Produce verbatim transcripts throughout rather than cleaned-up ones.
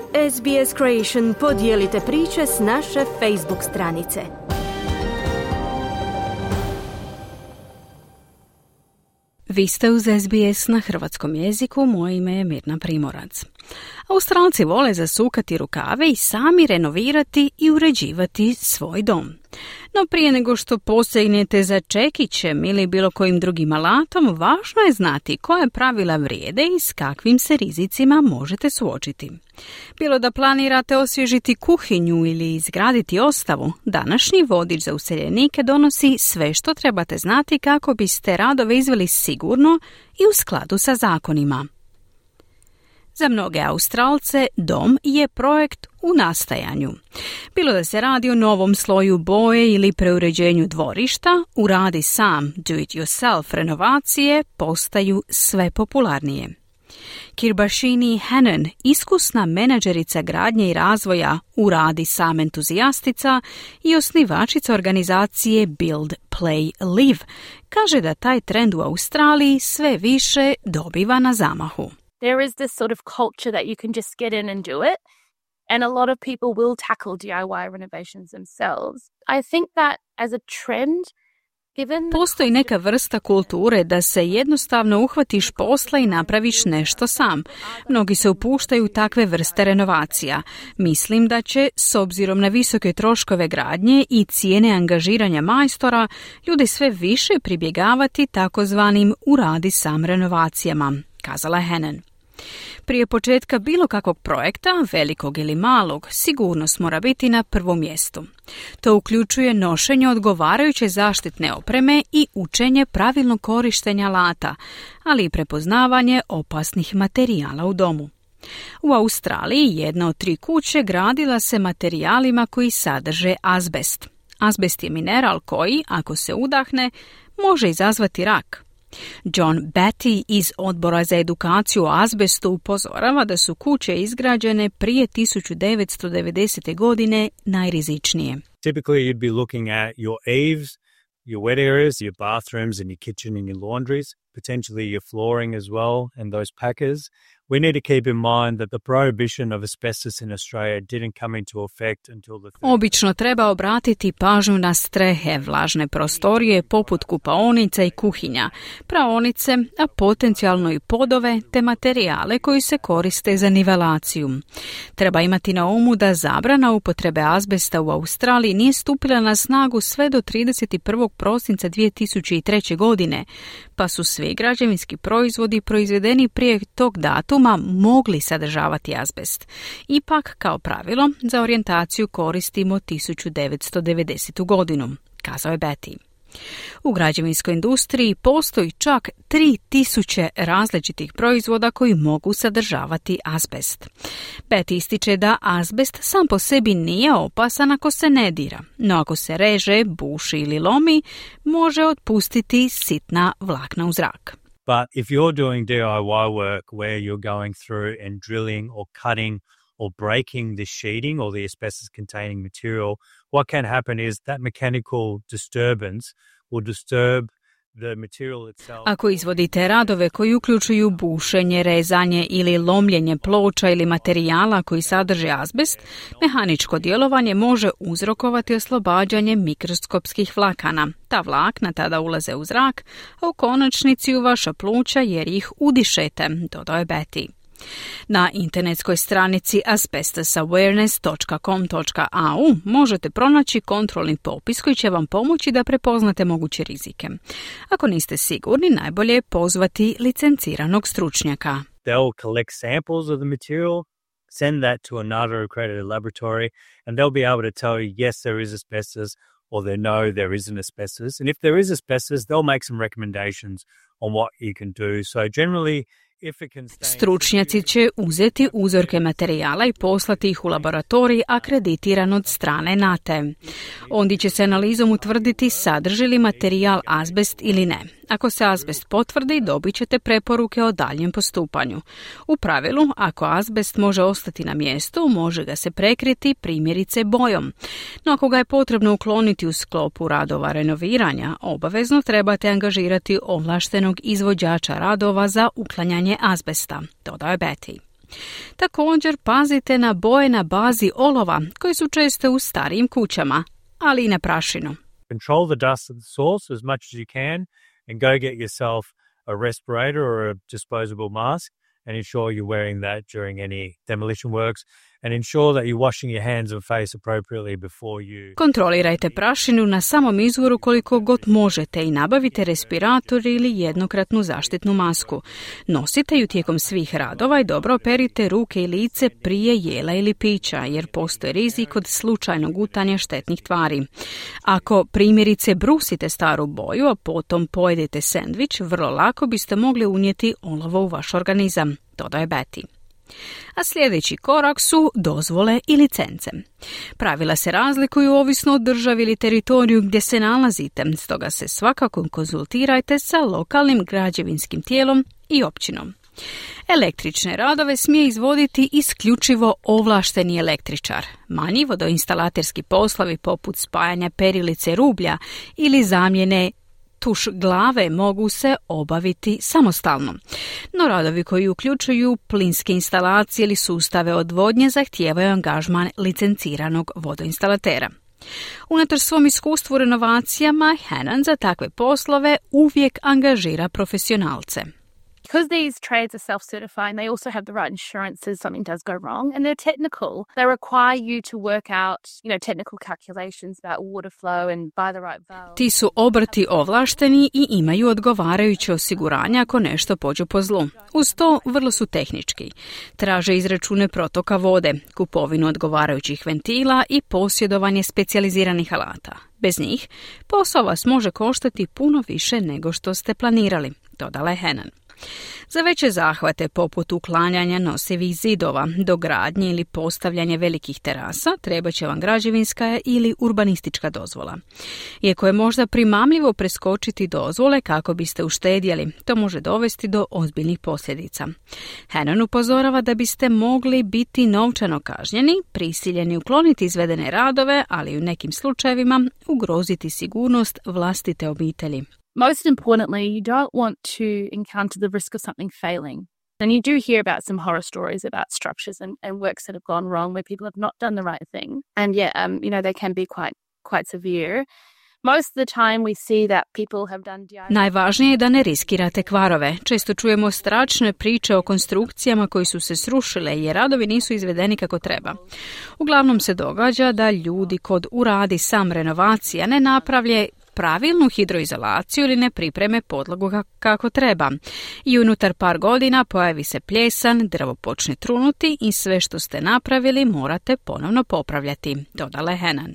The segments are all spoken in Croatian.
S B S Creation podijelite priče s naše Facebook stranice. Vi ste uz S B S na hrvatskom jeziku, moje ime je Mirna Primorac. Australci vole zasukati rukave i sami renovirati i uređivati svoj dom. No prije nego što posegnete za čekićem ili bilo kojim drugim alatom, važno je znati koja pravila vrijede i s kakvim se rizicima možete suočiti. Bilo da planirate osvježiti kuhinju ili izgraditi ostavu, današnji vodič za useljenike donosi sve što trebate znati kako biste radove izveli sigurno i u skladu sa zakonima. Za mnoge Australce dom je projekt u nastajanju. Bilo da se radi o novom sloju boje ili preuređenju dvorišta, uradi sam do-it-yourself renovacije postaju sve popularnije. Kirbashini Hannon, iskusna menadžerica gradnje i razvoja uradi sam entuzijastica i osnivačica organizacije Build, Play, Live, kaže da taj trend u Australiji sve više dobiva na zamahu. There is this sort of culture that you can just get in and do it, and a lot of people will tackle D I Y renovations themselves. I think that as a trend, given Postoji neka vrsta kulture da se jednostavno uhvatiš posla i napraviš nešto sam. Mnogi se upuštaju u takve vrste renovacija. Mislim da će, s obzirom na visoke troškove gradnje i cijene angažiranja majstora, ljudi sve više pribjegavati takozvanim uradi sam renovacijama, kazala Hannon. Prije početka bilo kakvog projekta, velikog ili malog, sigurnost mora biti na prvom mjestu. To uključuje nošenje odgovarajuće zaštitne opreme i učenje pravilnog korištenja alata, ali i prepoznavanje opasnih materijala u domu. U Australiji jedna od tri kuće gradila se materijalima koji sadrže azbest. Azbest je mineral koji, ako se udahne, može izazvati rak. John Batty iz Odbora za edukaciju o azbestu upozorava da su kuće izgrađene prije tisuću devetsto devedesete. godine najrizičnije. Typically you'd be looking at your eaves, your wet areas, your bathrooms and your kitchen and your laundries, potentially your flooring as well and those packers. We need to keep in mind that the prohibition of asbestos in Australia didn't come into effect until the... Obično treba obratiti pažnju na strehe, vlažne prostorije poput kupaonica i kuhinja, praonice, a potencijalno i podove te materijale koji se koriste za nivelaciju. Treba imati na umu da zabrana upotrebe azbesta u Australiji nije stupila na snagu sve do trideset prvog prosinca dvije tisuće treće. godine, pa su svi građevinski proizvodi proizvedeni prije tog datuma mogli sadržavati azbest. Ipak, kao pravilo, za orijentaciju koristimo tisuću devetsto devedesetu. godinu, kazao je Betty. U građevinskoj industriji postoji čak tri tisuće različitih proizvoda koji mogu sadržavati azbest. Betty ističe da azbest sam po sebi nije opasan ako se ne dira, no ako se reže, buši ili lomi, može otpustiti sitna vlakna u zrak. But if you're doing D I Y work where you're going through and drilling or cutting or breaking the sheeting or the asbestos-containing material, what can happen is that mechanical disturbance will disturb the material itself. Ako izvodite radove koji uključuju bušenje, rezanje ili lomljenje ploča ili materijala koji sadrže azbest, mehaničko djelovanje može uzrokovati oslobađanje mikroskopskih vlakana. Ta vlakna tada ulaze u zrak, a u konačnici u vaša pluća jer ih udišete, dodao je Betty. Na internetskoj stranici asbestos awareness dot com dot a u možete pronaći kontrolni popis koji će vam pomoći da prepoznate moguće rizike. Ako niste sigurni, najbolje je pozvati licenciranog stručnjaka. They'll collect samples of the material, send that to another accredited laboratory, and they'll be able to tell you, yes, there is asbestos, or they know there isn't asbestos. And if there is asbestos, they'll make some recommendations on what you can do. So generally, stručnjaci će uzeti uzorke materijala i poslati ih u laboratorij akreditiran od strane N A T E. Ondje će se analizom utvrditi sadrži li materijal azbest ili ne. Ako se azbest potvrdi, dobit ćete preporuke o daljem postupanju. U pravilu, ako azbest može ostati na mjestu, može ga se prekriti primjerice bojom. No ako ga je potrebno ukloniti u sklopu radova renoviranja, obavezno trebate angažirati ovlaštenog izvođača radova za uklanjanje azbesta, dodao je Betty. Također pazite na boje na bazi olova koji su često u starijim kućama, ali i na prašinu. Control the dust at the source as much as you can and go get yourself a respirator or a disposable mask and ensure you're wearing that during any demolition works and ensure that you're washing your hands and face appropriately before you... Kontrolirajte prašinu na samom izvoru koliko god možete i nabavite respirator ili jednokratnu zaštitnu masku. Nosite ju tijekom svih radova i dobro operite ruke i lice prije jela ili pića, jer postoji rizik od slučajnog gutanja štetnih tvari. Ako primjerice brusite staru boju, a potom pojedete sendvič, vrlo lako biste mogli unijeti olovo u vaš organizam, dodaje Betty. A sljedeći korak su dozvole i licence. Pravila se razlikuju ovisno od državi ili teritoriju gdje se nalazite, stoga se svakako konzultirajte sa lokalnim građevinskim tijelom i općinom. Električne radove smije izvoditi isključivo ovlašteni električar. Manji vodoinstalaterski poslovi poput spajanja perilice rublja ili zamjene tuš glave mogu se obaviti samostalno. No radovi koji uključuju plinske instalacije ili sustave odvodnje zahtijevaju angažman licenciranog vodoinstalatera. Unatoč svom iskustvu u renovacijama, Hannan za takve poslove uvijek angažira profesionalce. Because these trades are self-certifying, they also have the right insurance if something does go wrong, and they're technical. They require you to work out, you know, technical calculations about water flow and buy the right valve. Ti su obrti ovlašteni i imaju odgovarajuće osiguranja ako nešto pođe po zlu. Uz to vrlo su tehnički. Traže izračune protoka vode, kupovinu odgovarajućih ventila i posjedovanje specijaliziranih alata. Bez njih posao vas može koštati puno više nego što ste planirali, dodala je Hannan. Za veće zahvate poput uklanjanja nosivih zidova, dogradnje ili postavljanje velikih terasa treba će vam građevinska ili urbanistička dozvola. Iako je možda primamljivo preskočiti dozvole kako biste uštedjeli, to može dovesti do ozbiljnih posljedica. Hannan upozorava da biste mogli biti novčano kažnjeni, prisiljeni ukloniti izvedene radove, ali u nekim slučajevima ugroziti sigurnost vlastite obitelji. Most importantly, you don't want to encounter the risk of something failing. And you do hear about some horror stories about structures and, and works that have gone wrong where people have not done the right thing. And yeah, um, you know, they can be quite, quite severe. Most of the time we see that people have done D I Y. Najvažnije je da ne riskirate kvarove. Često čujemo strašne priče o konstrukcijama koji su se srušile jer radovi nisu izvedeni kako treba. Uglavnom se događa da ljudi kod uradi sam renovacija ne napravlje pravilnu hidroizolaciju ili ne pripreme podlogu kako treba. I unutar par godina pojavi se pljesan, drvo počne trunuti i sve što ste napravili morate ponovno popravljati, dodala je Hannan.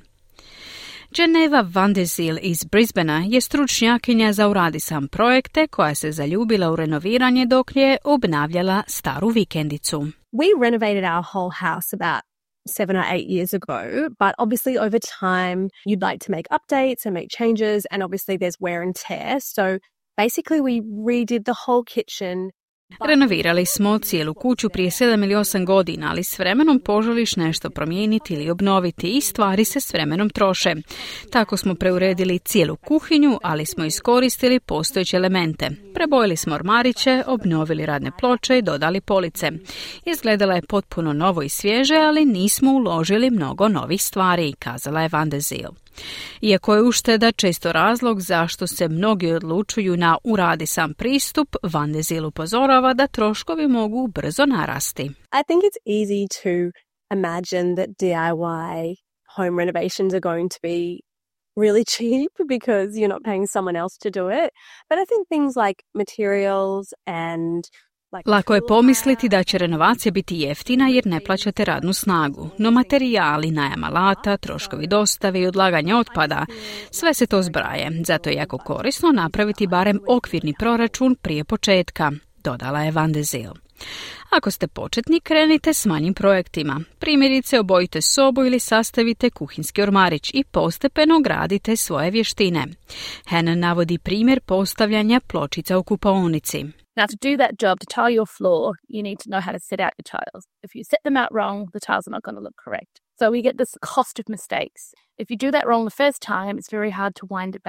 Geneva van der Zyl iz Brisbanea je stručnjakinja za uradi sam projekte koja se zaljubila u renoviranje dok je obnavljala staru vikendicu. We renovated our whole house about seven or eight years ago, but obviously over time you'd like to make updates and make changes, and obviously there's wear and tear. So basically we redid the whole kitchen. Renovirali smo cijelu kuću prije sedam ili osam godina, ali s vremenom poželiš nešto promijeniti ili obnoviti i stvari se s vremenom troše. Tako smo preuredili cijelu kuhinju, ali smo iskoristili postojeće elemente. Prebojili smo ormariće, obnovili radne ploče i dodali police. Izgledala je potpuno novo i svježe, ali nismo uložili mnogo novih stvari, kazala je van der Zyl. Iako je ušteda često razlog zašto se mnogi odlučuju na uradi sam pristup, van der Zyl upozorava da troškovi mogu brzo narasti. I think it's easy to imagine that D I Y home renovations are going to be really cheap because you're not paying someone else to do it. But I think things like materials and Lako je pomisliti da će renovacija biti jeftina jer ne plaćate radnu snagu, no materijali, najam alata, troškovi dostave i odlaganja otpada, sve se to zbraje, zato je jako korisno napraviti barem okvirni proračun prije početka, dodala je van der Zyl. Ako ste početnik, krenite s manjim projektima. Primjerice, obojite sobu ili sastavite kuhinski ormarić i postepeno gradite svoje vještine. Hannan navodi primjer postavljanja pločica u kupaonici. Now, to do that job, to tile your floor, you need to know how to set out your tiles. If you set them out wrong, the tiles are not going to look correct. So we get this cost of mistakes. If you do that wrong the first time, it's very hard to wind it back.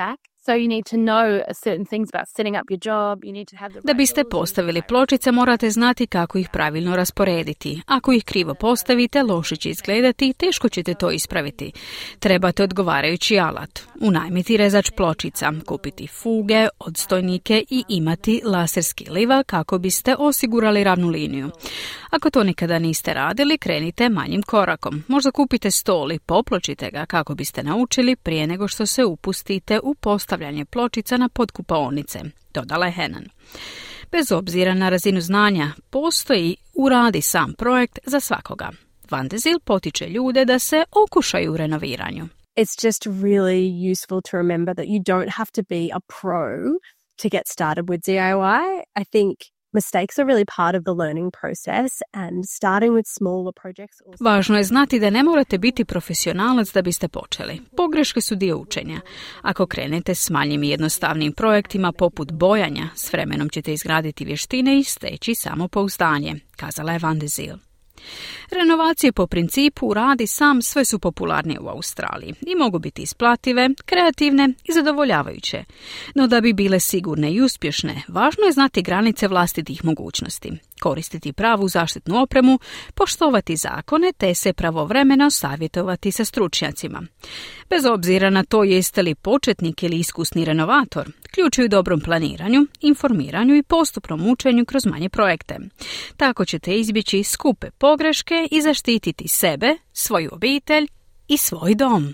So you need to know certain things about setting up your job. You need to have the Da biste postavili pločice, morate znati kako ih pravilno rasporediti. Ako ih krivo postavite, loše će izgledati i teško ćete to ispraviti. Trebate odgovarajući alat. Unajmiti rezač pločica, kupiti fuge, odstojnike i imati laserski liva kako biste osigurali ravnu liniju. Ako to nikada niste radili, krenite manjim korakom. Možda kupite stol i popločite ga kako biste naučili prije nego što se upustite u postavljanje pločica na podkupaonice, dodala je Henan. Bez obzira na razinu znanja, postoji uradi sam projekt za svakoga. Van de Zyl potiče ljude da se okušaju u renoviranju. It's just really useful to remember that you don't have to be a pro to get started with D I Y. I think mistakes are really part of the learning process and starting with smaller projects. Also... Važno je znati da ne morate biti profesionalac da biste počeli. Pogreške su dio učenja. Ako krenete s manjim i jednostavnim projektima poput bojanja, s vremenom ćete izgraditi vještine i steći samopouzdanje, kazala je Van de Zyl. Renovacije po principu radi sam sve su popularnije u Australiji i mogu biti isplative, kreativne i zadovoljavajuće. No da bi bile sigurne i uspješne, važno je znati granice vlastitih mogućnosti, koristiti pravu zaštitnu opremu, poštovati zakone te se pravovremeno savjetovati sa stručnjacima. Bez obzira na to jeste li početnik ili iskusni renovator, ključ je u dobrom planiranju, informiranju i postupnom učenju kroz manje projekte. Tako ćete izbjeći skupe pogreške i zaštititi sebe, svoju obitelj i svoj dom.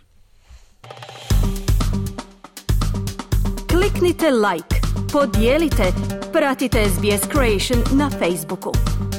Kliknite like, podijelite, pratite S B S Creation na Facebooku.